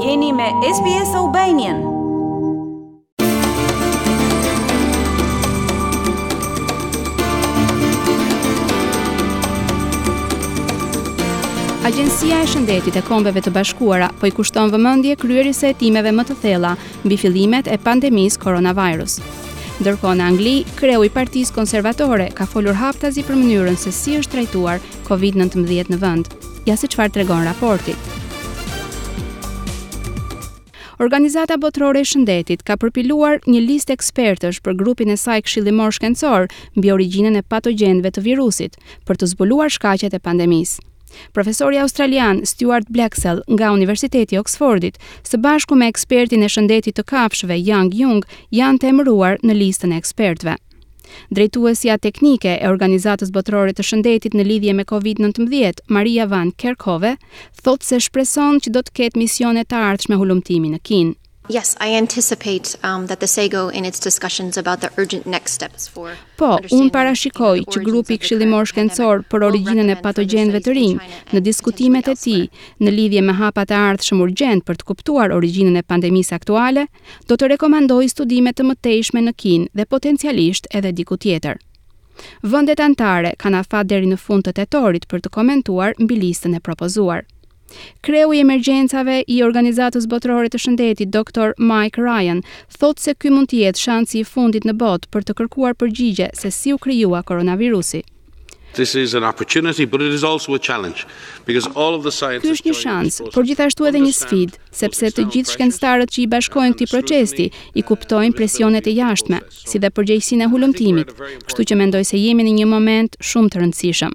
Jeni me SBS Albanian. Agjencia e Shëndetit e Kombeve të Bashkuara po I kushton vëmendje kryerjes së hetimeve më të thella mbi fillimet e pandemisë koronavirus. Ndërkohë në Angli, kreu I Partisë Konservatore ka folur haptazi për mënyrën se si është trajtuar COVID-19 në vend. Ja se çfarë tregon raporti. Organizata Botërore e Shëndetit ka përpiluar një listë ekspertësh për grupin e saj këshillimor shkencor mbi origjinën e patogjenëve të virusit për të zbuluar shkaqet e pandemisë. Profesori australian Stuart Blaxell nga Universiteti I Oxfordit, së bashku me ekspertin e shëndetit të kafshëve Yang Jung, janë të emëruar në listën e ekspertëve. Drejtuesja teknike e Organizatës Botërore të Shëndetit në lidhje me COVID-19, Maria Van Kerkhove, thotë se shpreson që do të ketë misione të ardhshme hulumtimi në Kinë. Yes, I anticipate that the SAGO in its discussions about the urgent next steps for unë parashikoj që grupi këshillimor shkencor për origjinën e patogjenëve të rinj në diskutimet e tij në lidhje me hapat e ardhshëm urgjent për të kuptuar origjinën e pandemisë aktuale, do të rekomandojë studime të mëtejshme në Kinë dhe potencialisht edhe diku tjetër. Vendet anëtare kanë afat deri në fund të tetorit për të komentuar mbi listën e propozuar. Kreu I emergjencave I Organizatës Botërore të Shëndetit, Dr. Mike Ryan, thotë se ky mund të jetë shansi I fundit në botë për të kërkuar përgjigje se si u krijua koronavirusi. This is an opportunity, but it is also a challenge, because all of the scientists. Ky është një shans, por gjithashtu edhe një sfidë, sepse të gjithë shkencëtarët që I bashkohen këtij procesi I kuptojnë presionet e jashtme, si dhe përgjegjësinë e hulumtimit, kështu që mendoj se jemi në një moment shumë të rëndësishëm.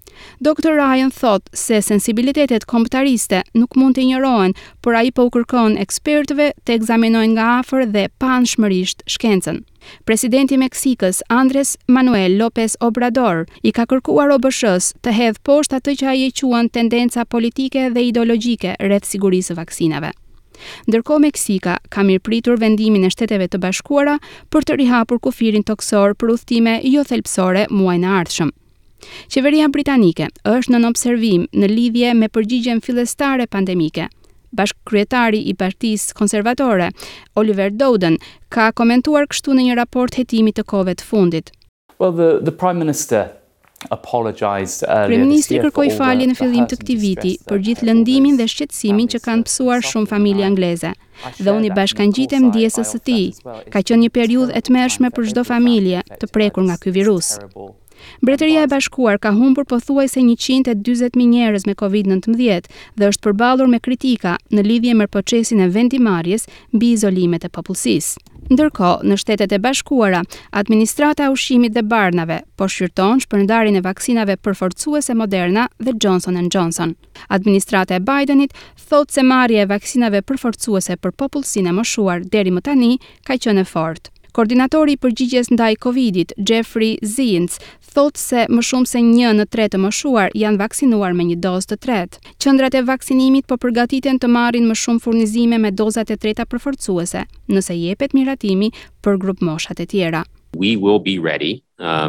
Dr. Ryan thotë se sensibilitetet kombëtariste nuk mund të injorohen, por ai po u kërkon ekspertëve të ekzaminojnë nga afër dhe paanshmërisht shkencën. Presidenti I Meksikës, Andrés Manuel López Obrador, I ka kërkuar OBSH-s të hedh poshtë atë që ai e quan tendenca politike dhe ideologjike rreth sigurisë së vaksinave. Ndërkohë Meksika ka mirëpritur vendimin e Shteteve të Bashkuara për të rihapur kufirin toksor për udhëtime jo thelbësore muajin e ardhshëm. Qeveria britanike është nën observim në lidhje me përgjigjen fillestare pandemike. Bashkëkryetari I Partisë Konservatore, Oliver Dowden, ka komentuar kështu në një raport hetimi të kohëve të fundit. Well, the Prime Minister apologized earlier. Kryeministri kërkoi falje në fillim të këtij viti për gjithë lëndimin dhe shqetësimin që kanë pësuar shumë familje angleze. Dhe unë I bashkangjitem ndjesës së tij. Ka qenë një periudhë e tmerrshme për çdo familje të prekur nga ky virus. Mbretëria e Bashkuar ka humbur pothuajse 140.000 njerëz me COVID-19 dhe është përballur me kritika në lidhje me procesin e vendimarrjes mbi izolimet e popullsisë. Ndërkohë, në Shtetet e Bashkuara, administrata e ushqimit dhe barnave po shqyrton shpërndarjen e vaksinave përforcuese Moderna dhe Johnson & Johnson. Administrata e Bidenit thotë se marrja e vaksinave përforcuese për popullsinë e moshuar deri më tani ka qenë e fortë. Koordinatori I përgjigjes ndaj Covidit, Jeffrey Zients, thotë se më shumë se 1/3 të moshuar janë vaksinuar me një dozë të tretë. Qendrat e vaksinimit po përgatiten të marrin më shumë furnizime me dozat e treta përforcuese, nëse jepet miratimi për grup moshat e tjera. We will be ready.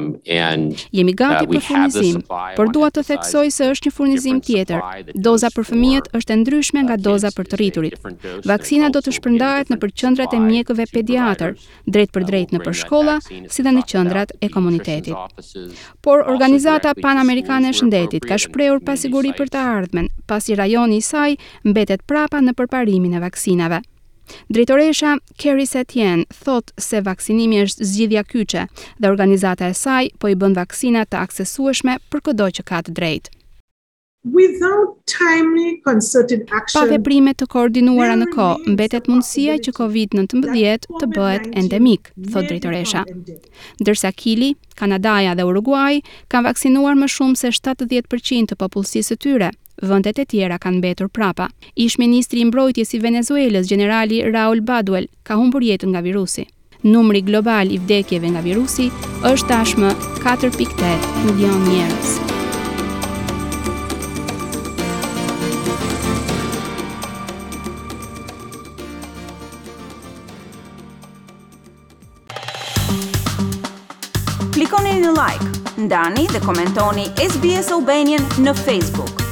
Jemi gati për furnizim, por dua të theksoj se është një furnizim tjetër. Doza për fëmijët është e ndryshme nga doza për të rriturit. Vaksina do të shpërndahet nëpër qendrat e mjekëve pediatër, drejt për drejt nëpër shkolla, si dhe në qendrat e komunitetit. Por Organizata Panamerikane e Shëndetit ka shprehur pasiguri për të ardhmen, pasi rajoni I saj mbetet prapa në përparimin e vaksinave. Drejtoresha Kerry Setien thot se vaksinimi është zgjidhja kyçe dhe organizata e saj po I bën vaksina të aksesueshme për çdo që ka të drejtë. Pa veprime të koordinuara në kohë, mbetet mundësia që COVID-19 të bëhet endemik, thot drejtoresha. Ndërsa Kili, Kanadaja dhe Uruguay kanë vaksinuar më shumë se 70% të popullsisë së tyre. Vendet e tjera kanë mbetur prapa. Ish-ministri I mbrojtjes I Venezuelës, generali Raul Baduel, ka humbur jetën nga virusi. Numri global I vdekjeve nga virusi është tashmë 4.8 milion njerëz. Klikoni në like, ndani dhe komentoni SBS Albanian në Facebook.